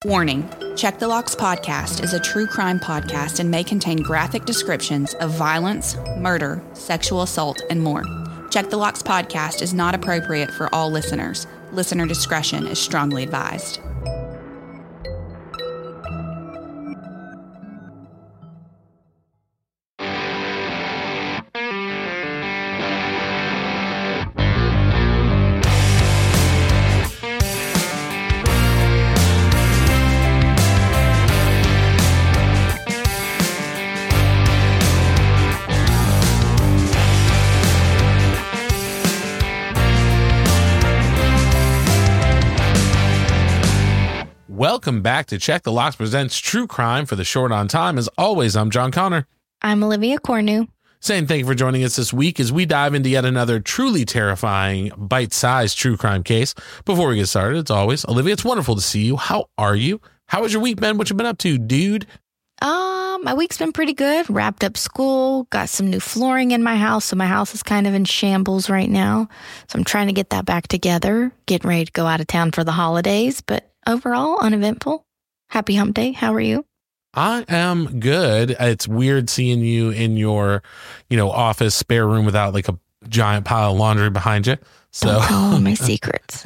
Warning, Check the Locks podcast is a true crime podcast and may contain graphic descriptions of violence, murder, sexual assault, and more. Check the Locks podcast is not appropriate for all listeners. Listener discretion is strongly advised. Welcome back to Check the Locks presents True Crime for the Short on Time. As always, I'm John Connor. I'm Olivia Cornu. Saying thank you for joining us this week as we dive into yet another truly terrifying, bite-sized true crime case. Before we get started, as always, Olivia, it's wonderful to see you. How are you? How has your week been? What you been up to, dude? My week's been pretty good. Wrapped up school, got some new flooring in my house, so my house is kind of in shambles right now. So I'm trying to get that back together, getting ready to go out of town for the holidays, but overall, uneventful. Happy hump day. How are you? I am good. It's weird seeing you in your, office spare room without like a giant pile of laundry behind you. So don't tell all my secrets.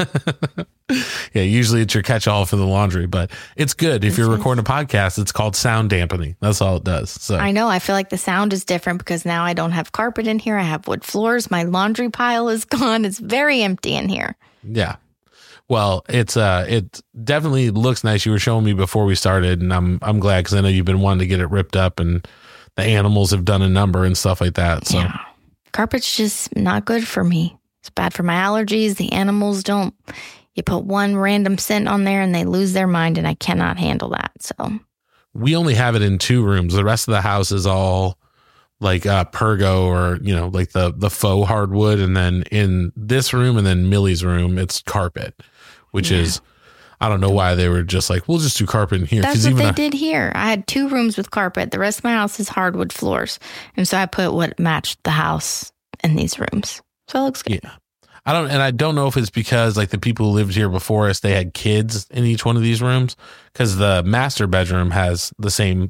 Yeah, usually it's your catch-all for the laundry, but it's good. If you're recording a podcast, it's called sound dampening. That's all it does. So I know. I feel like the sound is different because now I don't have carpet in here. I have wood floors. My laundry pile is gone. It's very empty in here. Yeah. Well, it definitely looks nice. You were showing me before we started, and I'm glad because I know you've been wanting to get it ripped up, and the animals have done a number and stuff like that. So yeah. Carpet's just not good for me. It's bad for my allergies. The animals don't. You put one random scent on there and they lose their mind, and I cannot handle that. So we only have it in 2 rooms. The rest of the house is all like Pergo or, like the faux hardwood. And then in this room and then Millie's room, it's carpet, which is, I don't know why they were just like, we'll just do carpet in here. That's what they did here. I had 2 rooms with carpet. The rest of my house is hardwood floors. And so I put what matched the house in these rooms. So it looks good. Yeah. I don't know if it's because like the people who lived here before us, they had kids in each one of these rooms, because the master bedroom has the same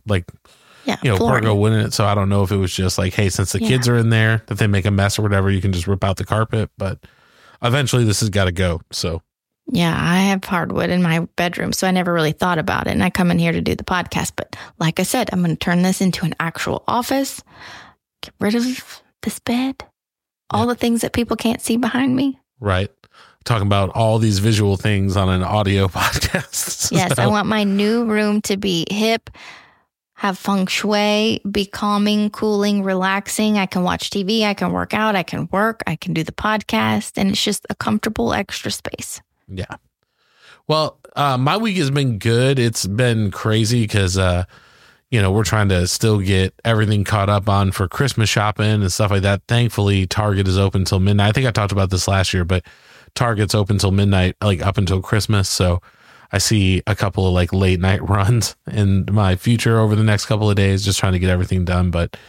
Pergo wood in it. So I don't know if it was just like, hey, since the kids are in there, that they make a mess or whatever, you can just rip out the carpet. But eventually this has got to go. So yeah, I have hardwood in my bedroom, so I never really thought about it. And I come in here to do the podcast. But like I said, I'm going to turn this into an actual office, get rid of this bed, all the things that people can't see behind me. Right. Talking about all these visual things on an audio podcast. Yes, so I want my new room to be hip, have feng shui, be calming, cooling, relaxing. I can watch TV, I can work out, I can work, I can do the podcast, and it's just a comfortable extra space. Yeah. Well, my week has been good. It's been crazy because, we're trying to still get everything caught up on for Christmas shopping and stuff like that. Thankfully, Target is open till midnight. I think I talked about this last year, but Target's open till midnight, like up until Christmas. So I see a couple of like late night runs in my future over the next couple of days, just trying to get everything done. But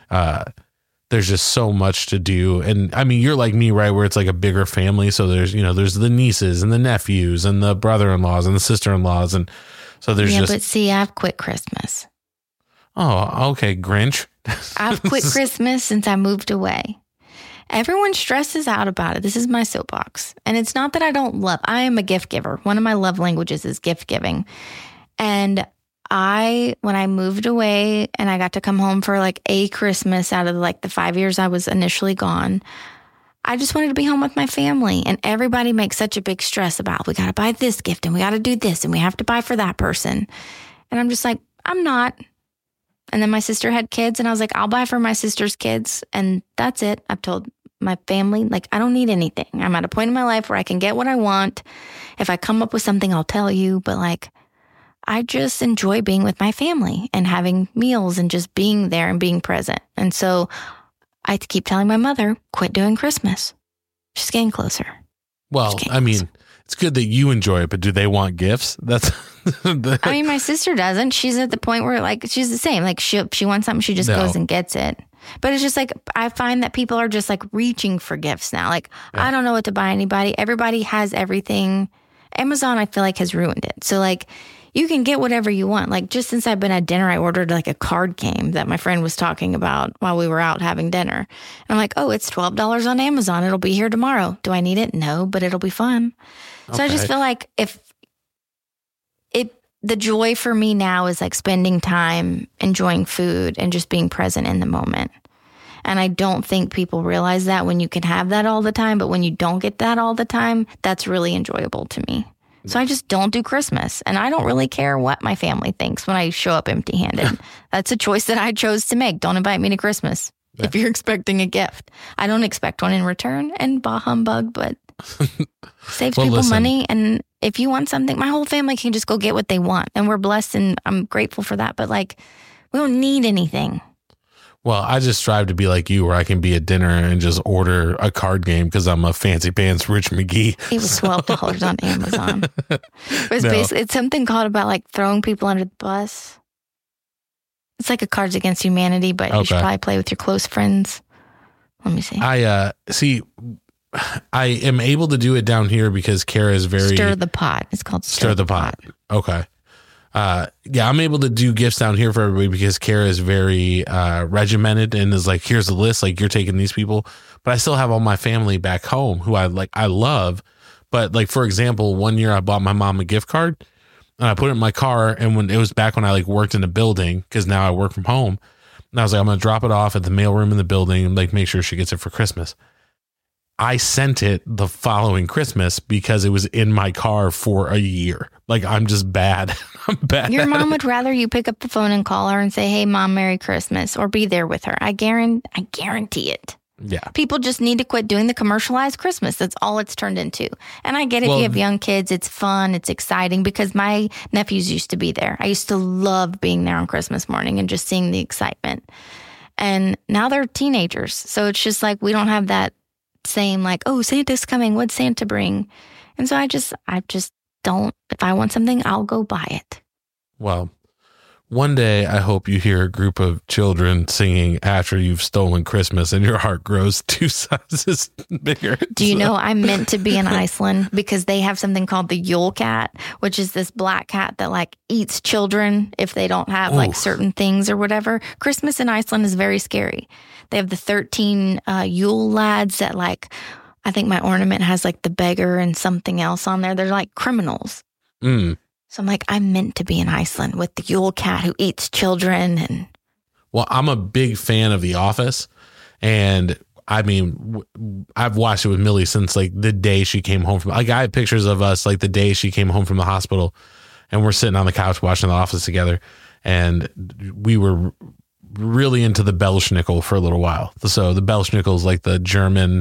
there's just so much to do. And I mean, you're like me, right? Where it's like a bigger family. So there's the nieces and the nephews and the brother-in-laws and the sister-in-laws. And so there's but see, I've quit Christmas. Oh, okay. Grinch. I've quit Christmas since I moved away. Everyone stresses out about it. This is my soapbox. And it's not that I am a gift giver. One of my love languages is gift giving. And when I moved away and I got to come home for like a Christmas out of like the 5 years I was initially gone, I just wanted to be home with my family. And everybody makes such a big stress about, we got to buy this gift and we got to do this and we have to buy for that person. And I'm just like, I'm not. And then my sister had kids and I was like, I'll buy for my sister's kids. And that's it. I've told my family, like, I don't need anything. I'm at a point in my life where I can get what I want. If I come up with something, I'll tell you. But like, I just enjoy being with my family and having meals and just being there and being present. And so I keep telling my mother, quit doing Christmas. She's getting closer. Well, I mean, it's good that you enjoy it, but do they want gifts? That's I mean, my sister doesn't. She's at the point where like, she's the same. Like she wants something, she just goes and gets it. But it's just like, I find that people are just like reaching for gifts now. Like, I don't know what to buy anybody. Everybody has everything. Amazon, I feel like, has ruined it. So like, you can get whatever you want. Like just since I've been at dinner, I ordered like a card game that my friend was talking about while we were out having dinner. And I'm like, oh, it's $12 on Amazon. It'll be here tomorrow. Do I need it? No, but it'll be fun. Okay. So I just feel like the joy for me now is like spending time enjoying food and just being present in the moment. And I don't think people realize that when you can have that all the time, but when you don't get that all the time, that's really enjoyable to me. So I just don't do Christmas. And I don't really care what my family thinks when I show up empty-handed. That's a choice that I chose to make. Don't invite me to Christmas if you're expecting a gift. I don't expect one in return, and bah humbug, but saves people money. And if you want something, my whole family can just go get what they want. And we're blessed, and I'm grateful for that. But like, we don't need anything. Well, I just strive to be like you, where I can be at dinner and just order a card game because I'm a fancy pants Rich McGee. It was $12 on Amazon. It's something called about like throwing people under the bus. It's like a Cards Against Humanity, but you should probably play with your close friends. Let me see. I am able to do it down here because Kara is very... Stir the pot. It's called Stir the pot. Okay. Yeah, I'm able to do gifts down here for everybody because Kara is very regimented and is like, here's the list. Like, you're taking these people. But I still have all my family back home who I love. But like, for example, one year I bought my mom a gift card and I put it in my car. And when it was back when I like worked in a building, because now I work from home. And I was like, I'm going to drop it off at the mailroom in the building and like make sure she gets it for Christmas. I sent it the following Christmas because it was in my car for a year. Like, I'm just bad. I'm bad. Your mom would rather you pick up the phone and call her and say, hey, Mom, Merry Christmas, or be there with her. I guarantee it. Yeah. People just need to quit doing the commercialized Christmas. That's all it's turned into. And I get if you have young kids, it's fun, it's exciting, because my nephews used to be there. I used to love being there on Christmas morning and just seeing the excitement. And now they're teenagers. So it's just like, we don't have that same like, oh, Santa's coming. What'd Santa bring? And so I just don't, if I want something, I'll go buy it. Well, one day I hope you hear a group of children singing After You've Stolen Christmas and your heart grows 2 sizes bigger. Do you know I'm meant to be in Iceland because they have something called the Yule cat, which is this black cat that like eats children if they don't have like certain things or whatever. Christmas in Iceland is very scary. They have the 13 Yule lads that like, I think my ornament has like the beggar and something else on there. They're like criminals. So I'm like, I'm meant to be in Iceland with the Yule cat who eats children. And well, I'm a big fan of The Office. And I mean, I've watched it with Millie since like the day she came home from, like I have pictures of us like the day she came home from the hospital and we're sitting on the couch watching The Office together. And we were really into the Belschnickel for a little while. So the Belschnickel is like the German,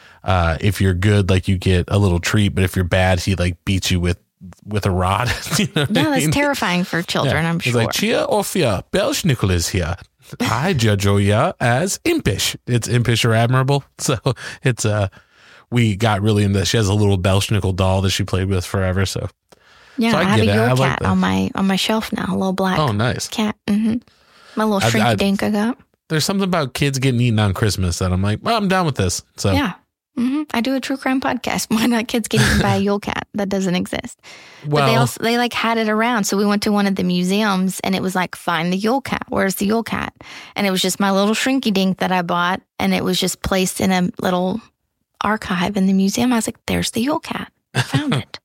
if you're good, like you get a little treat, but if you're bad, he like beats you with a rod. You know that's terrifying for children, I'm sure. He's like, cheer or fear, Belschnickel is here. I judge you as impish. It's impish or admirable. So it's we got really into this. She has a little Belschnickel doll that she played with forever. So yeah, so I have a Yule cat on my shelf now, a little black cat. Mm-hmm. My little shrinky dink I got. There's something about kids getting eaten on Christmas that I'm like, well, I'm down with this. So yeah. Mm-hmm. I do a true crime podcast. Why not kids get eaten by a Yule cat? That doesn't exist. Well, but they like had it around. So we went to one of the museums and it was like, find the Yule cat. Where's the Yule cat? And it was just my little shrinky dink that I bought. And it was just placed in a little archive in the museum. I was like, there's the Yule cat. I found it.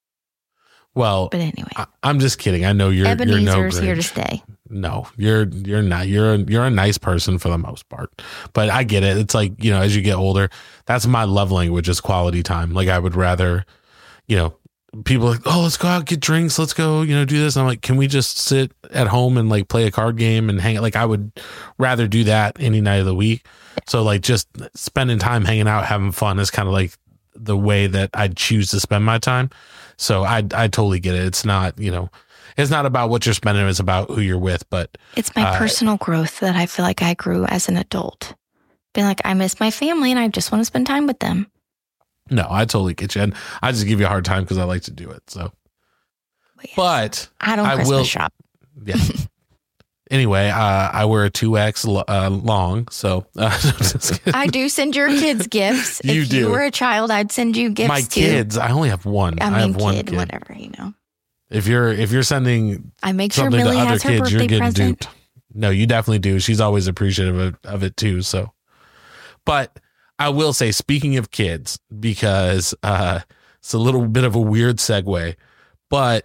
Well, but anyway, I'm just kidding. I know you're no Grinch. Here to stay. No, you're not. You're a nice person for the most part. But I get it. It's like, you know, as you get older, that's my love language is quality time. Like I would rather, you know, people are like, oh, let's go out, get drinks. Let's go, you know, do this. And I'm like, can we just sit at home and like play a card game and hang? Like I would rather do that any night of the week. So like just spending time hanging out, having fun is kind of like the way that I'd choose to spend my time. So I totally get it. It's not, you know, it's not about what you're spending. It's about who you're with. But it's my personal growth that I feel like I grew as an adult. Being like, I miss my family and I just want to spend time with them. No, I totally get you. And I just give you a hard time because I like to do it. So, yes. But I don't Christmas shop. Yeah. Anyway, I wear a 2X long, so I do send your kids gifts. If you were a child, I'd send you gifts. My kids, I only have one. I have one kid, whatever, you know. If you're sending I make sure something Millie to other has her kids, you're birthday getting present. duped. No, you definitely do. She's always appreciative of it too. So, but I will say, speaking of kids, because it's a little bit of a weird segue, but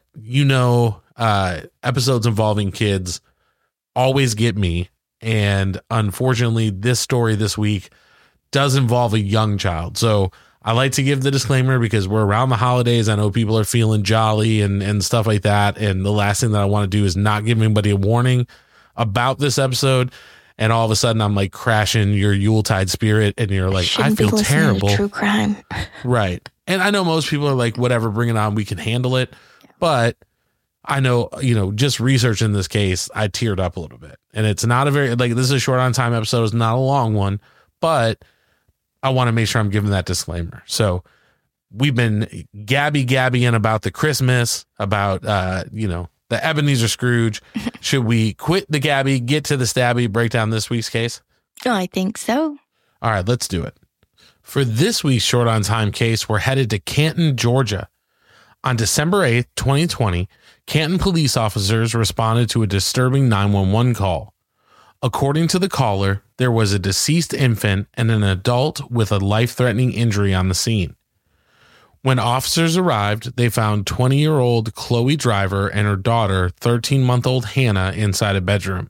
episodes involving kids always get me. And unfortunately, this story this week does involve a young child. So I like to give the disclaimer because we're around the holidays. I know people are feeling jolly and stuff like that. And the last thing that I want to do is not give anybody a warning about this episode. And all of a sudden I'm like crashing your Yuletide spirit and you're like, I feel terrible. True crime. Right. And I know most people are like, whatever, bring it on. We can handle it. But I know, just researching this case, I teared up a little bit. And it's not this is a short on time episode. It's not a long one, but I want to make sure I'm giving that disclaimer. So we've been gabbying about the Christmas, about, the Ebenezer Scrooge. Should we quit the Gabby, get to the Stabby, break down this week's case? Oh, I think so. All right, let's do it. For this week's short on time case, we're headed to Canton, Georgia. On December 8th, 2020, Canton police officers responded to a disturbing 911 call. According to the caller, there was a deceased infant and an adult with a life-threatening injury on the scene. When officers arrived, they found 20-year-old Chloe Driver and her daughter, 13-month-old Hannah, inside a bedroom.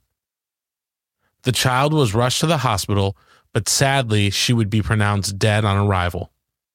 The child was rushed to the hospital, but sadly, she would be pronounced dead on arrival.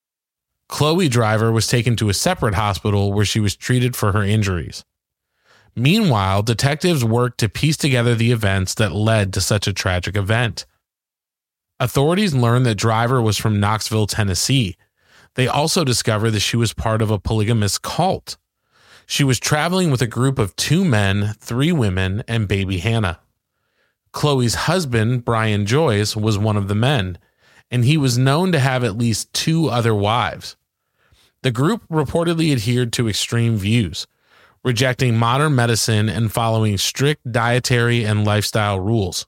Chloe Driver was taken to a separate hospital where she was treated for her injuries. Meanwhile, detectives worked to piece together the events that led to such a tragic event. Authorities learned that Driver was from Knoxville, Tennessee. They also discovered that she was part of a polygamous cult. She was traveling with a group of 2 men, 3 women, and baby Hannah. Chloe's husband, Brian Joyce, was one of the men, and he was known to have at least 2 other wives. The group reportedly adhered to extreme views, rejecting modern medicine and following strict dietary and lifestyle rules.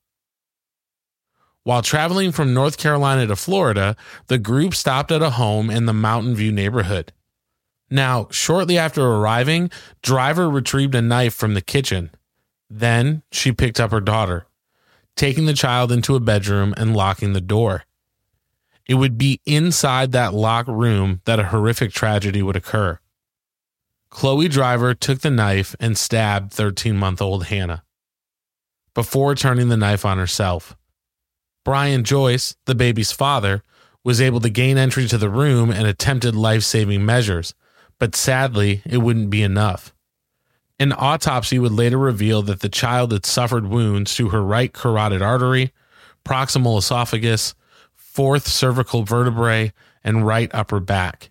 While traveling from North Carolina to Florida, the group stopped at a home in the Mountain View neighborhood. Now, shortly after arriving, Driver retrieved a knife from the kitchen. Then she picked up her daughter, taking the child into a bedroom and locking the door. It would be inside that locked room that a horrific tragedy would occur. Chloe Driver took the knife and stabbed 13-month-old Hannah before turning the knife on herself. Brian Joyce, the baby's father, was able to gain entry to the room and attempted life-saving measures, but sadly, it wouldn't be enough. An autopsy would later reveal that the child had suffered wounds to her right carotid artery, proximal esophagus, 4th cervical vertebrae, and right upper back.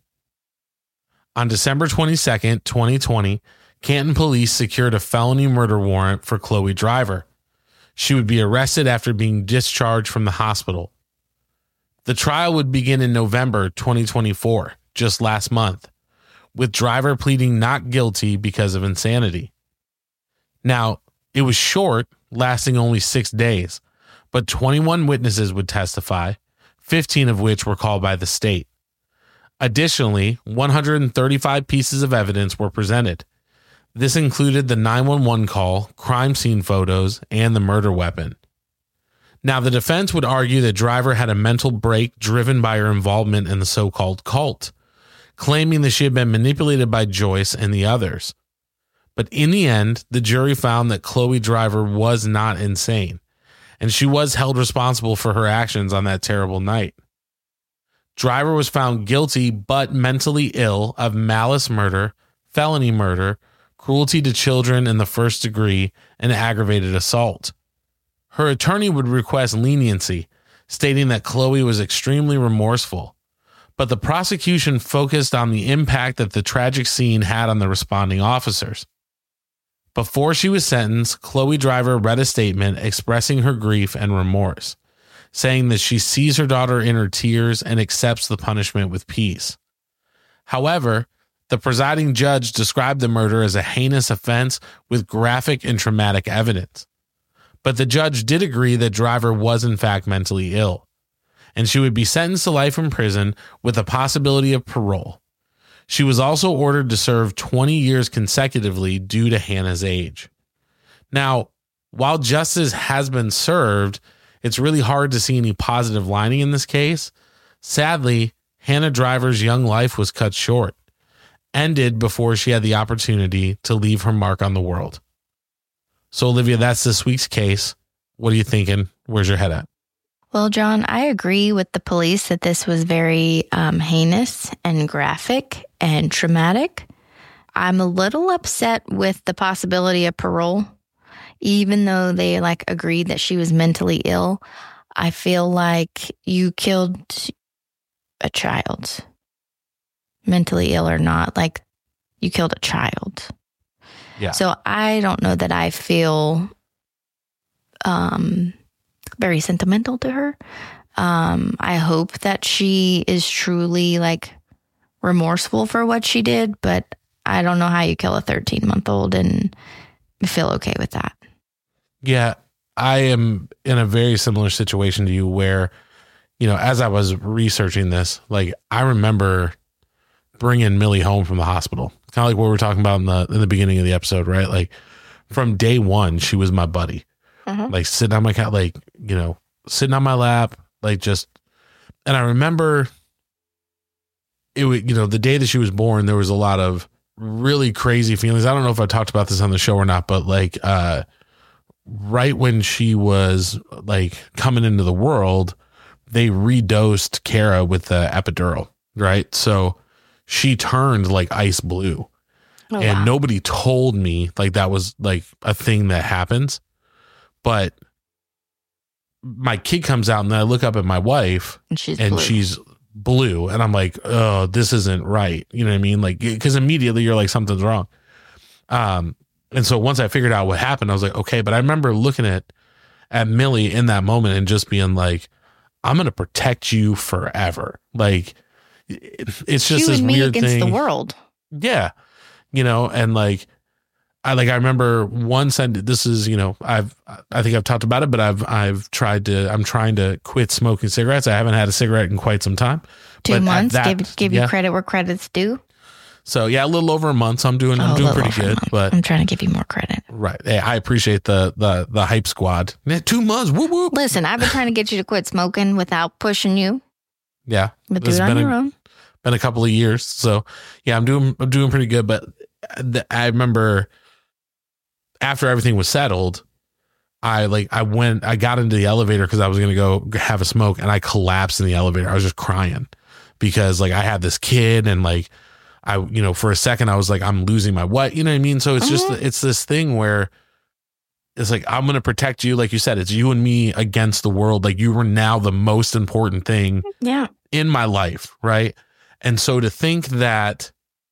On December 22, 2020, Canton police secured a felony murder warrant for Chloe Driver. She would be arrested after being discharged from the hospital. The trial would begin in November 2024, just last month, with Driver pleading not guilty because of insanity. Now, it was short, lasting only 6 days, but 21 witnesses would testify, 15 of which were called by the state. Additionally, 135 pieces of evidence were presented. This included the 911 call, crime scene photos, and the murder weapon. Now, the defense would argue that Driver had a mental break driven by her involvement in the so-called cult, claiming that she had been manipulated by Joyce and the others. But in the end, the jury found that Chloe Driver was not insane, and she was held responsible for her actions on that terrible night. Driver was found guilty but mentally ill of malice murder, felony murder, cruelty to children in the first degree, and aggravated assault. Her attorney would request leniency, stating that Chloe was extremely remorseful, but the prosecution focused on the impact that the tragic scene had on the responding officers. Before she was sentenced, Chloe Driver read a statement expressing her grief and remorse, saying that she sees her daughter in her tears and accepts the punishment with peace. However, the presiding judge described the murder as a heinous offense with graphic and traumatic evidence. But the judge did agree that Driver was in fact mentally ill, and she would be sentenced to life in prison with the possibility of parole. She was also ordered to serve 20 years consecutively due to Hannah's age. Now, while justice has been served, it's really hard to see any positive lining in this case. Sadly, Hannah Driver's young life was cut short, ended before she had the opportunity to leave her mark on the world. So, Olivia, that's this week's case. What are you thinking? Where's your head at? Well, John, I agree with the police that this was very heinous and graphic and traumatic. I'm a little upset with the possibility of parole. Even though they agreed that she was mentally ill, I feel like you killed a child. Mentally ill or not, you killed a child. Yeah. So I don't know that I feel very sentimental to her. I hope that she is truly remorseful for what she did, but I don't know how you kill a 13-month-old and feel okay with that. Yeah, I am in a very similar situation to you where, as I was researching this, I remember bringing Millie home from the hospital, kind of like what we were talking about in the beginning of the episode, right? From day one, she was my buddy, sitting on my couch, sitting on my lap, and I remember it was, the day that she was born, there was a lot of really crazy feelings. I don't know if I talked about this on the show or not, but right when she was coming into the world, they redosed Kara with the epidural, right? So she turned ice blue. Oh, and wow. Nobody told me that was a thing that happens. But my kid comes out and I look up at my wife and she's blue. And I'm like, oh, this isn't right. You know what I mean? Because immediately you're something's wrong. And so once I figured out what happened, I was like, okay, but I remember looking at Millie in that moment and just being like, I'm going to protect you forever. It's just this weird thing. Against the world. Yeah. And I remember once this is, I think I've talked about it, but I'm trying to quit smoking cigarettes. I haven't had a cigarette in quite some time. 2 months, give you credit where credit's due. So yeah, a little over a month. So I'm doing pretty good, but I'm trying to give you more credit. Right. Hey, I appreciate the hype squad. 2 months. Whoop, whoop. Listen, I've been trying to get you to quit smoking without pushing you. Yeah. But do it on your own. Been a couple of years. So yeah, I'm doing pretty good. But I remember after everything was settled, I got into the elevator because I was going to go have a smoke and I collapsed in the elevator. I was just crying because I had this kid and for a second I was I'm losing my what, you know what I mean? So it's just, it's this thing where it's I'm going to protect you. Like you said, it's you and me against the world. You were now the most important thing in my life. Right. And so to think that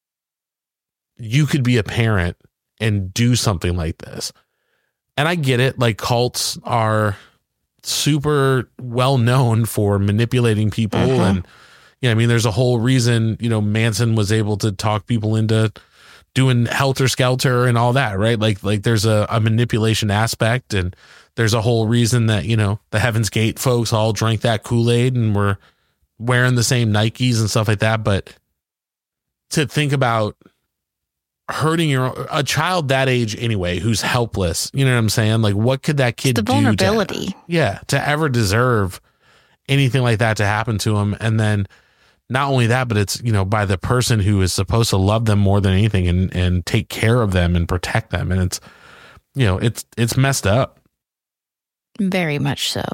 you could be a parent and do something like this. And I get it. Cults are super well known for manipulating people. And, there's a whole reason, Manson was able to talk people into doing Helter Skelter and all that, right? There's a manipulation aspect, and there's a whole reason that, the Heaven's Gate folks all drank that Kool-Aid and were wearing the same Nikes and stuff like that. But to think about hurting a child that age anyway, who's helpless, you know what I'm saying? What could that kid do? The vulnerability. To ever deserve anything like that to happen to him. And then not only that, but it's, by the person who is supposed to love them more than anything and take care of them and protect them. And it's, it's messed up. Very much so.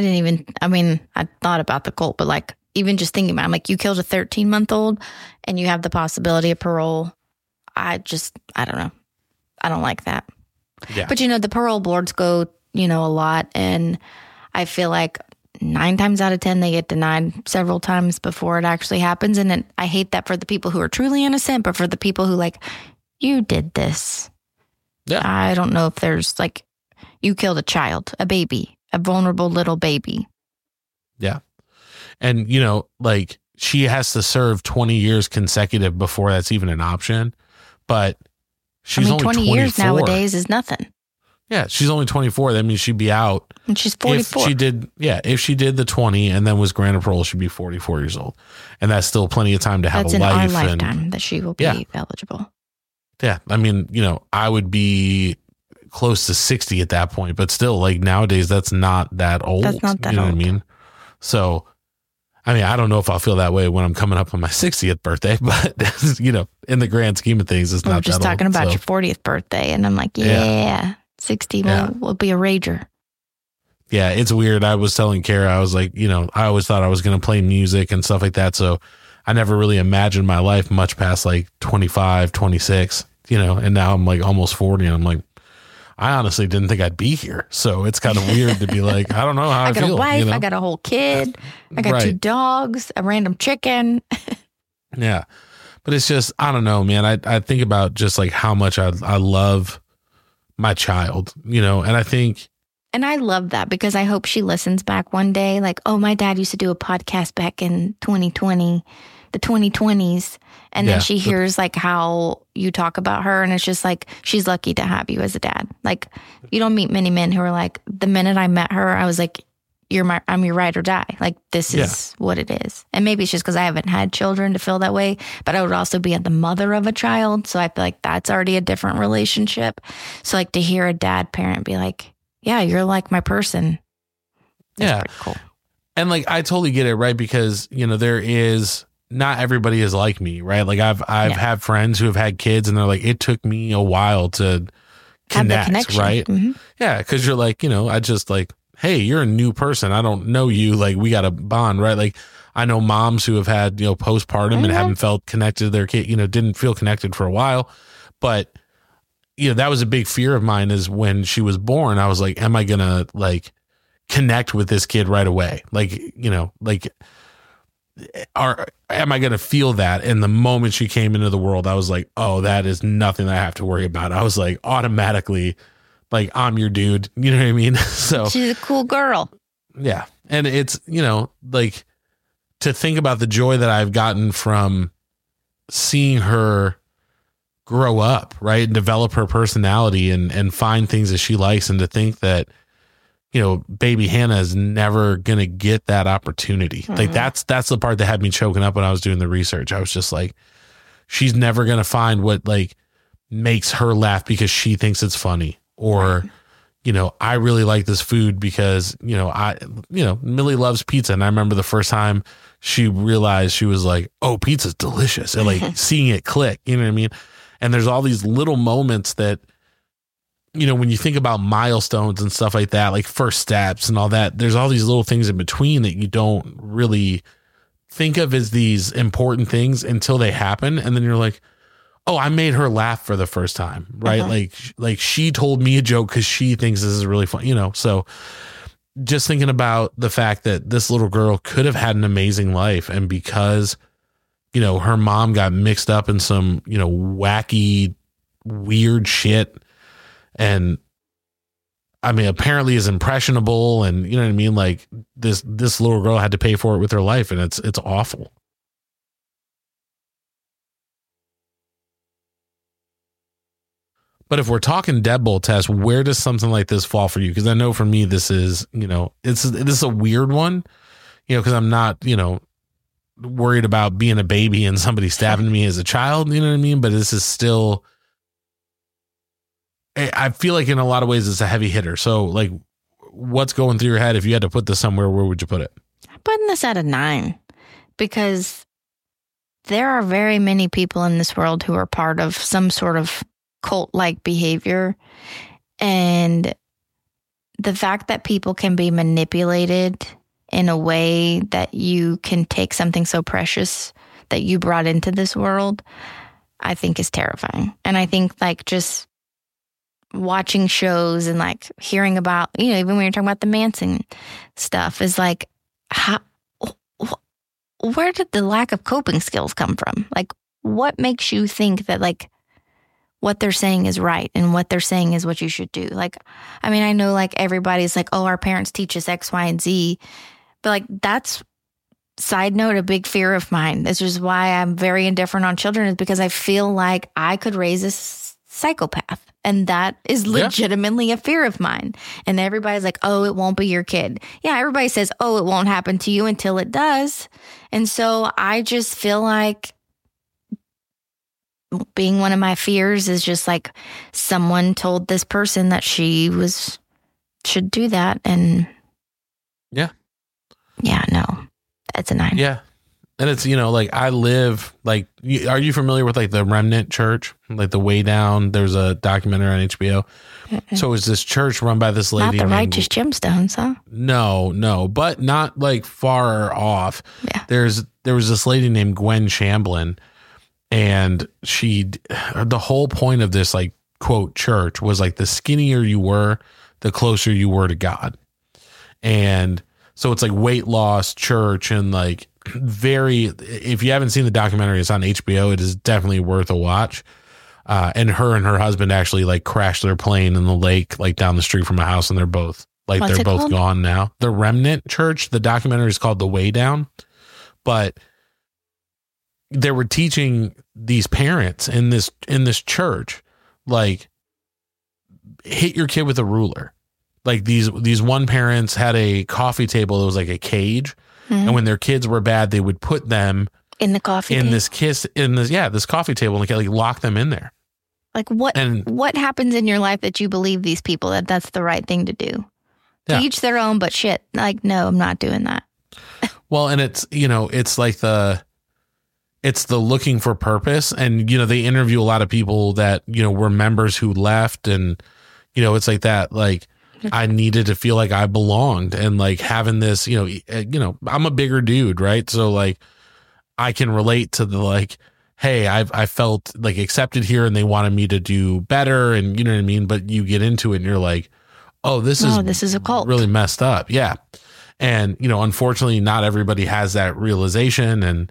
I thought about the cult, but even just thinking about it, you killed a 13-month-old and you have the possibility of parole. I don't know. I don't like that. Yeah. But, the parole boards go, a lot. And I feel 9 times out of 10, they get denied several times before it actually happens. And then I hate that for the people who are truly innocent, but for the people who you did this. Yeah. I don't know if there's you killed a child, a baby, a vulnerable little baby. Yeah. And, she has to serve 20 years consecutive before that's even an option. But she's only 20 24. years nowadays is nothing. Yeah, she's only 24. That means she'd be out. And she's 44. If she did the 20 and then was granted parole, she'd be 44 years old. And that's still plenty of time to have a life. That's in our lifetime that she will be eligible. Yeah. I mean, I would be close to 60 at that point, but still, like, nowadays, that's not that old. That's not that old. old. What I mean? So, I mean, I don't know if I'll feel that way when I'm coming up on my 60th birthday, but, in the grand scheme of things, it's not that old. We're just talking about your 40th birthday. And I'm like, 60 will be a rager. Yeah, it's weird. I was telling Kara, I was like, I always thought I was going to play music and stuff like that. So I never really imagined my life much past like 25, 26, and now I'm like almost 40 and I'm like, I honestly didn't think I'd be here. So it's kind of weird to be like, I don't know how I feel. I got a wife, I got a whole kid, I got 2 dogs, a random chicken. Yeah. But it's just, I don't know, man. I think about just like how much I love my child, and I think. And I love that because I hope she listens back one day. Like, oh, my dad used to do a podcast back in 2020, the 2020s. And then she hears like how you talk about her. And it's just like, she's lucky to have you as a dad. Like, you don't meet many men who are like, the minute I met her, I was like, I'm your ride or die. Like, this is what it is. And maybe it's just because I haven't had children to feel that way, but I would also be the mother of a child. So I feel like that's already a different relationship. So like to hear a dad parent be like, yeah, you're like my person. That's pretty cool. And like, I totally get it. Right. Because, there is not everybody is like me. Right. Like I've had friends who have had kids and they're like, it took me a while to connect. Right. Mm-hmm. Yeah. Cause you're like, I just like, hey, you're a new person. I don't know you. Like, we got a bond, right? Like, I know moms who have had, postpartum and haven't felt connected to their kid, didn't feel connected for a while. But, that was a big fear of mine is when she was born, I was like, am I going to like connect with this kid right away? Like, am I going to feel that? And the moment she came into the world, I was like, oh, that is nothing I have to worry about. I was like, automatically, like, I'm your dude. You know what I mean? So she's a cool girl. Yeah. And it's, like to think about the joy that I've gotten from seeing her grow up, right? And develop her personality and find things that she likes. And to think that, baby Hannah is never going to get that opportunity. Mm-hmm. Like that's the part that had me choking up when I was doing the research. I was just like, she's never going to find what like makes her laugh because she thinks it's funny. Or, I really like this food because, Millie loves pizza. And I remember the first time she realized, she was like, oh, pizza's delicious. And like seeing it click, you know what I mean? And there's all these little moments that, when you think about milestones and stuff like that, like first steps and all that, there's all these little things in between that you don't really think of as these important things until they happen. And then you're like, oh, I made her laugh for the first time, right? Like she told me a joke because she thinks this is really fun, So just thinking about the fact that this little girl could have had an amazing life, and because her mom got mixed up in some wacky, weird shit, and I mean apparently is impressionable, and you know what I mean. Like this little girl had to pay for it with her life, and it's awful. But if we're talking deadbolt test, where does something like this fall for you? Because I know for me, this is, this is a weird one, because I'm not, worried about being a baby and somebody stabbing me as a child, you know what I mean? But this is still, I feel like in a lot of ways it's a heavy hitter. So like, what's going through your head? If you had to put this somewhere, where would you put it? I'm putting this at a 9 because there are very many people in this world who are part of some sort of cult-like behavior, and the fact that people can be manipulated in a way that you can take something so precious that you brought into this world, I think is terrifying. And I think like just watching shows and like hearing about, even when you're talking about the Manson stuff, is like, where did the lack of coping skills come from? Like, what makes you think that like what they're saying is right and what they're saying is what you should do? Like, I mean, I know like everybody's like, oh, our parents teach us X, Y, and Z, but like that's, side note, a big fear of mine. This is why I'm very indifferent on children, is because I feel like I could raise a psychopath. And that is legitimately a fear of mine. And everybody's like, oh, it won't be your kid. Yeah, everybody says, oh, it won't happen to you until it does. And so I just feel like being one of my fears is just like someone told this person that she should do that. And yeah, no, that's a 9. Yeah. And it's, like I live, like, are you familiar with like the Remnant Church, like the Way Down? There's a documentary on HBO. So it's this church run by this lady. Not the Righteous Gemstones, huh? No, but not like far off. Yeah. There was this lady named Gwen Shamblin, and the whole point of this, like, quote, church was like the skinnier you were, the closer you were to God. And so it's like weight loss church, and like, if you haven't seen the documentary, it's on HBO. It is definitely worth a watch. And her husband actually like crashed their plane in the lake, like down the street from a house. And they're both called? Gone now. The Remnant Church, the documentary is called The Way Down, but they were teaching these parents in this church, like, hit your kid with a ruler. Like these one parents had a coffee table that was like a cage. And when their kids were bad, they would put them in the coffee table. this coffee table, and like lock them in there. Like what happens in your life that you believe these people that's the right thing to do? To each their own, but shit, like, no, I'm not doing that. Well, and it's, it's like it's the looking for purpose. And, they interview a lot of people that, were members who left, and, it's like that, like, I needed to feel like I belonged, and like having this, I'm a bigger dude, right? So like I can relate to the, like, hey, I felt like accepted here, and they wanted me to do better, and you know what I mean? But you get into it and you're like, oh, this is a cult, really messed up. Yeah. And, unfortunately not everybody has that realization, and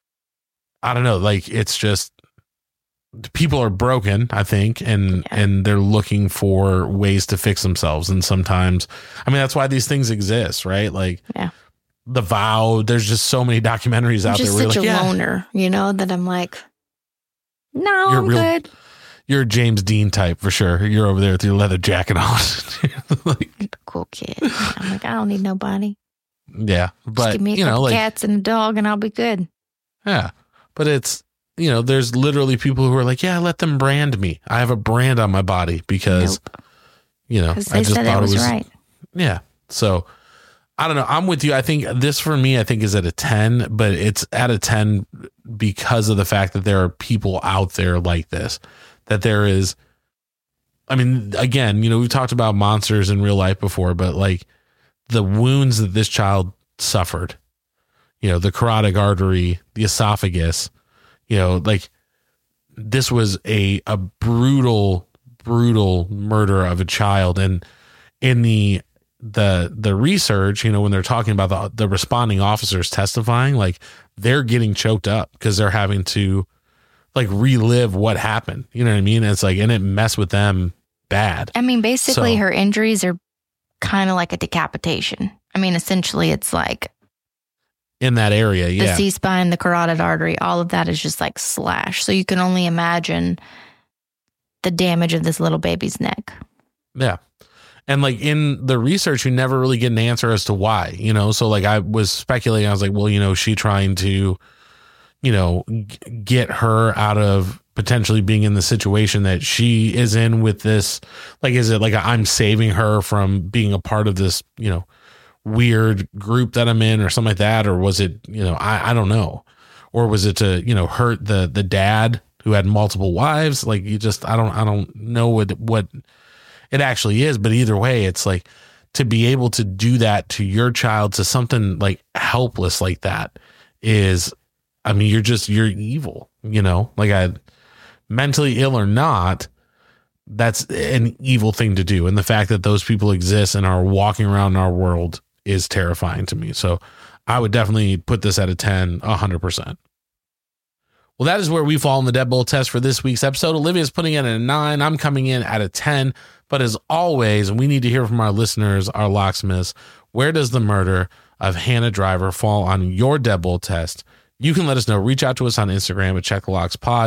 I don't know, like, it's just, people are broken, I think, and they're looking for ways to fix themselves. And sometimes, I mean, that's why these things exist, right? Like, The Vow, there's just so many documentaries out there. I'm just such a loner, that I'm like, no, I'm good. You're a James Dean type for sure. You're over there with your leather jacket on. Like, cool kid. I'm like, I don't need nobody. Yeah. But, just give me a couple cats and a dog and I'll be good. Yeah. But it's, there's literally people who are like, yeah, let them brand me. I have a brand on my body because, I just thought it was right. Yeah. So I don't know. I'm with you. I think this for me, is at a 10, but it's at a 10 because of the fact that there are people out there like this, that there is, I mean, again, we've talked about monsters in real life before, but like the wounds that this child suffered, the carotid artery, the esophagus, like this was a brutal murder of a child. And in the research, when they're talking about the responding officers testifying, like they're getting choked up because they're having to like relive what happened. You know what I mean? It's like, and it messed with them bad. I mean, basically her injuries are kind of like a decapitation. I mean, essentially it's like in that area. Yeah. The C-spine, the carotid artery, all of that is just like slash. So you can only imagine the damage of this little baby's neck. Yeah. And like in the research, you never really get an answer as to why, so like I was speculating, I was like, well, is she trying to, get her out of potentially being in the situation that she is in with this? Like, is it like I'm saving her from being a part of this, weird group that I'm in or something like that? Or was it, I don't know. Or was it to, hurt the dad who had multiple wives? Like I don't know what it actually is, but either way, it's like to be able to do that to your child, to something like helpless like that is, I mean, you're evil, like mentally ill or not, that's an evil thing to do. And the fact that those people exist and are walking around in our world is terrifying to me. So I would definitely put this at a 10, 100%. Well, that is where we fall in the deadbolt test for this week's episode. Olivia's putting it at a 9. I'm coming in at a 10. But as always, we need to hear from our listeners, our locksmiths. Where does the murder of Hannah Driver fall on your deadbolt test? You can let us know. Reach out to us on Instagram at Check the Locks Pod.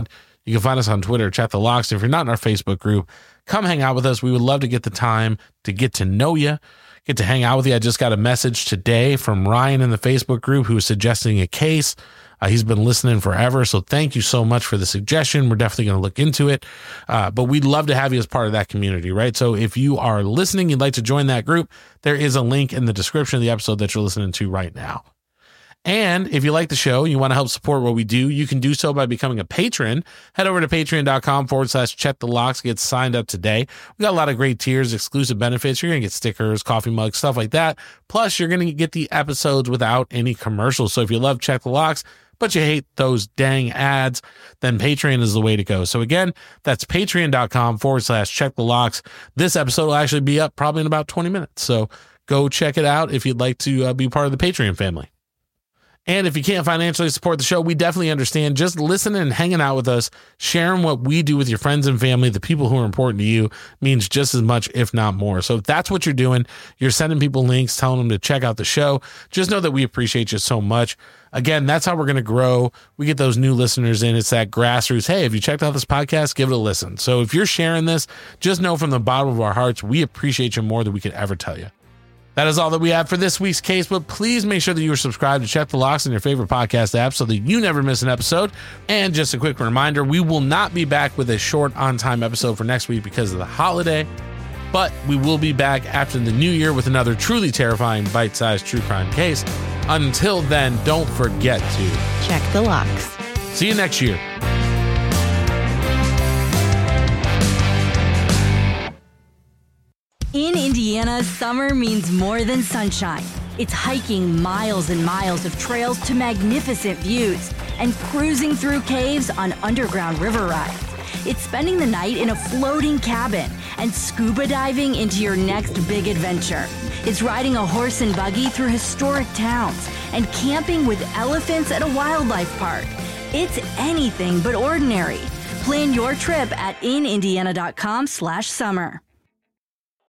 You can find us on Twitter, Chat the Locks. If you're not in our Facebook group, come hang out with us. We would love to get the time to get to know you, get to hang out with you. I just got a message today from Ryan in the Facebook group who was suggesting a case. He's been listening forever, so thank you so much for the suggestion. We're definitely going to look into it, but we'd love to have you as part of that community, right? So if you are listening, you'd like to join that group, there is a link in the description of the episode that you're listening to right now. And if you like the show, you want to help support what we do, you can do so by becoming a patron. Head over to patreon.com/Check the Locks. Get signed up today. We got a lot of great tiers, exclusive benefits. You're going to get stickers, coffee mugs, stuff like that. Plus, you're going to get the episodes without any commercials. So if you love Check the Locks, but you hate those dang ads, then Patreon is the way to go. So again, that's patreon.com/Check the Locks. This episode will actually be up probably in about 20 minutes. So go check it out if you'd like to be part of the Patreon family. And if you can't financially support the show, we definitely understand. Just listening and hanging out with us, sharing what we do with your friends and family, the people who are important to you, means just as much, if not more. So if that's what you're doing, you're sending people links, telling them to check out the show, just know that we appreciate you so much. Again, that's how we're going to grow. We get those new listeners in. It's that grassroots, hey, if you checked out this podcast, give it a listen. So if you're sharing this, just know from the bottom of our hearts, we appreciate you more than we could ever tell you. That is all that we have for this week's case, but please make sure that you are subscribed to Check the Locks in your favorite podcast app so that you never miss an episode. And just a quick reminder, we will not be back with a short on-time episode for next week because of the holiday, but we will be back after the new year with another truly terrifying bite-sized true crime case. Until then, don't forget to check the locks. See you next year. In Indiana, summer means more than sunshine. It's hiking miles and miles of trails to magnificent views and cruising through caves on underground river rides. It's spending the night in a floating cabin and scuba diving into your next big adventure. It's riding a horse and buggy through historic towns and camping with elephants at a wildlife park. It's anything but ordinary. Plan your trip at inindiana.com/summer.